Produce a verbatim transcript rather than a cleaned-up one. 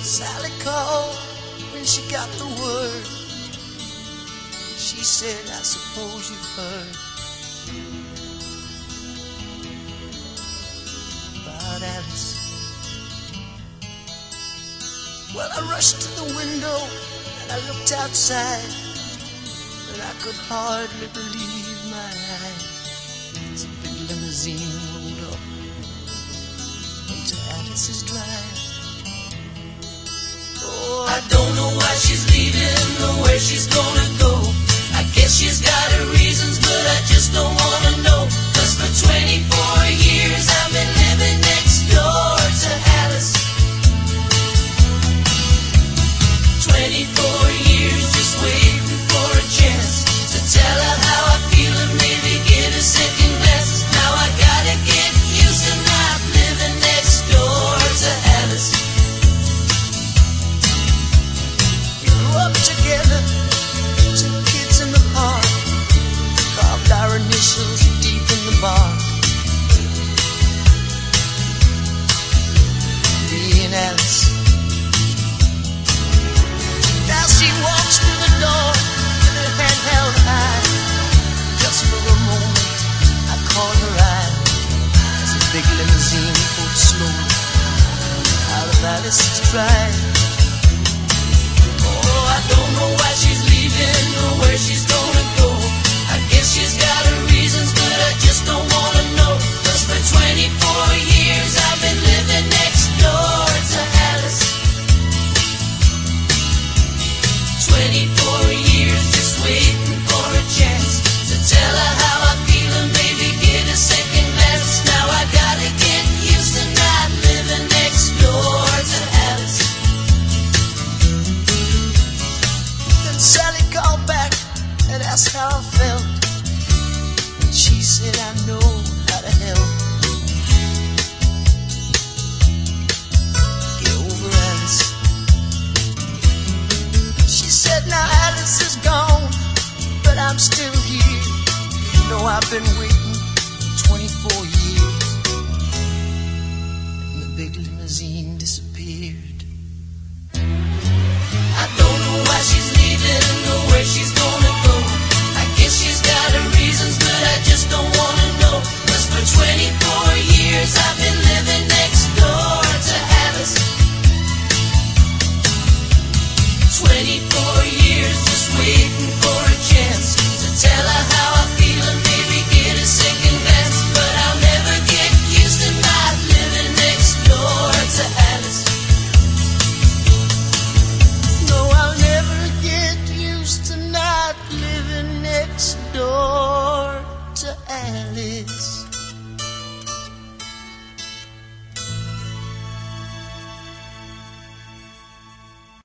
Sally called when she got the word. She said, I suppose you've heard about Alice. Well, I rushed to the window and I looked outside, but I could hardly believe my eyes as a big limousine rolled up into Alice's drive. Oh, I don't know why she's leaving or where she's gonna go. I guess she's got her reasons, but I just don't wanna know. Cause for twenty-four years I've been living next door to Alice. twenty-four years just waiting for a chance to tell her how I feel and maybe get a second glance. Now I gotta get used to not living next door to Alice. We grew up together, two kids in the park, carved our initials deep in the bark. Me and Alice. Now she walks through the door with her head held high. Just for a moment I caught her eye as a big limousine pulled slowly out of Alice's drive. Oh, I don't know why she's leaving or where she's gonna go. I guess she's got her reasons, but I just don't wanna know. Cause for twenty-four years I've been living next door to Alice. twenty-four years just waiting for a chance to tell her how I feel and maybe get a second glance. Now I gotta get used to not living next door to Alice. Then Sally called back and asked how I felt, and she said, I know how to help. Get over Alice. She said, now Alice is gone, but I'm still here. You know I've been waiting for twenty-four years. And the big limousine disappeared. I don't know why she's leaving or where she's gonna go. I guess she's got her reasons, but I just don't wanna know. Cause for twenty-four years I've been living next door to Alice. twenty-four years just waiting for a chance to tell her how I feel and maybe get a second glance. But I'll never get used to not living next door to Alice. No, I'll never get used to not living next door to Alice.